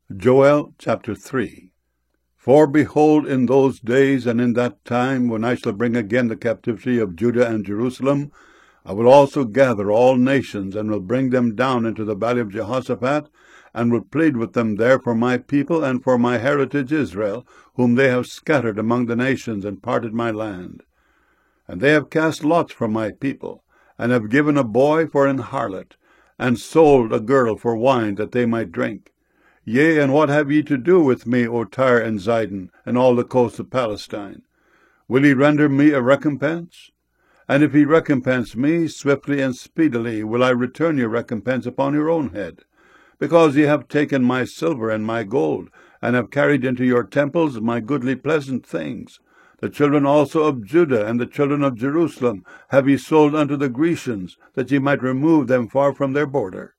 Joel chapter 3. For behold, in those days and in that time, when I shall bring again the captivity of Judah and Jerusalem, I will also gather all nations, and will bring them down into the valley of Jehoshaphat, and will plead with them there for my people and for my heritage Israel, whom they have scattered among the nations, and parted my land. And they have cast lots for my people, and have given a boy for an harlot, and sold a girl for wine that they might drink. Yea, and what have ye to do with me, O Tyre and Zidon, and all the coasts of Palestine? Will ye render me a recompense? And if ye recompense me, swiftly and speedily will I return your recompense upon your own head. Because ye have taken my silver and my gold, and have carried into your temples my goodly pleasant things. The children also of Judah and the children of Jerusalem have ye sold unto the Grecians, that ye might remove them far from their border.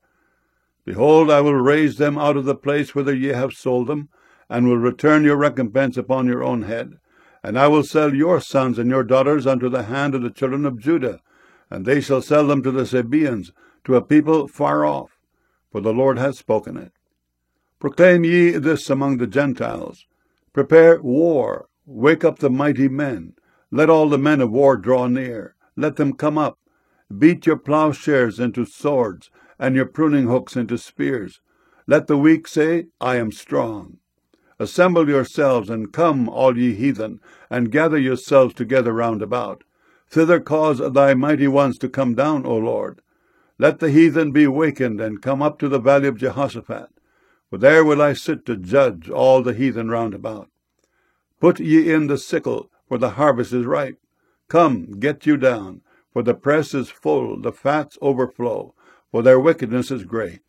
Behold, I will raise them out of the place whither ye have sold them, and will return your recompense upon your own head. And I will sell your sons and your daughters unto the hand of the children of Judah, and they shall sell them to the Sabaeans, to a people far off. For the Lord hath spoken it. Proclaim ye this among the Gentiles. Prepare war, wake up the mighty men. Let all the men of war draw near. Let them come up. Beat your plowshares into swords, and your pruning hooks into spears. Let the weak say, I am strong. Assemble yourselves, and come, all ye heathen, and gather yourselves together round about. Thither cause thy mighty ones to come down, O Lord. Let the heathen be wakened, and come up to the valley of Jehoshaphat. For there will I sit to judge all the heathen round about. Put ye in the sickle, for the harvest is ripe. Come, get you down, for the press is full, the fats overflow, for their wickedness is great.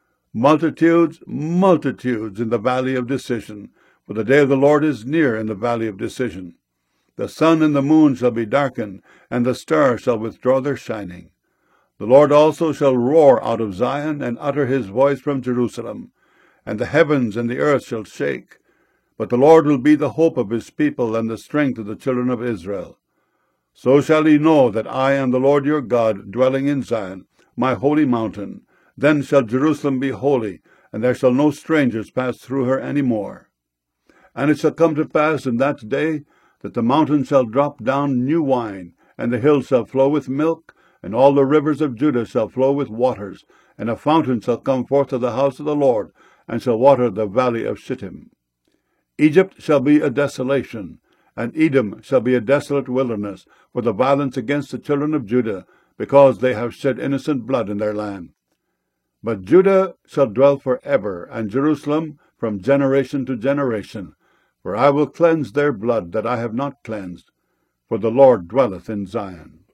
Multitudes, multitudes in the valley of decision, for the day of the Lord is near in the valley of decision. The sun and the moon shall be darkened, and the stars shall withdraw their shining. The Lord also shall roar out of Zion, and utter his voice from Jerusalem, and the heavens and the earth shall shake. But the Lord will be the hope of his people, and the strength of the children of Israel. So shall ye know that I am the Lord your God, dwelling in Zion, my holy mountain. Then shall Jerusalem be holy, and there shall no strangers pass through her any more. And it shall come to pass in that day, that the mountains shall drop down new wine, and the hills shall flow with milk, and all the rivers of Judah shall flow with waters, and a fountain shall come forth of the house of the Lord, and shall water the valley of Shittim. Egypt shall be a desolation, and Edom shall be a desolate wilderness, for the violence against the children of Judah, because they have shed innocent blood in their land. But Judah shall dwell forever, and Jerusalem from generation to generation. For I will cleanse their blood that I have not cleansed, for the Lord dwelleth in Zion.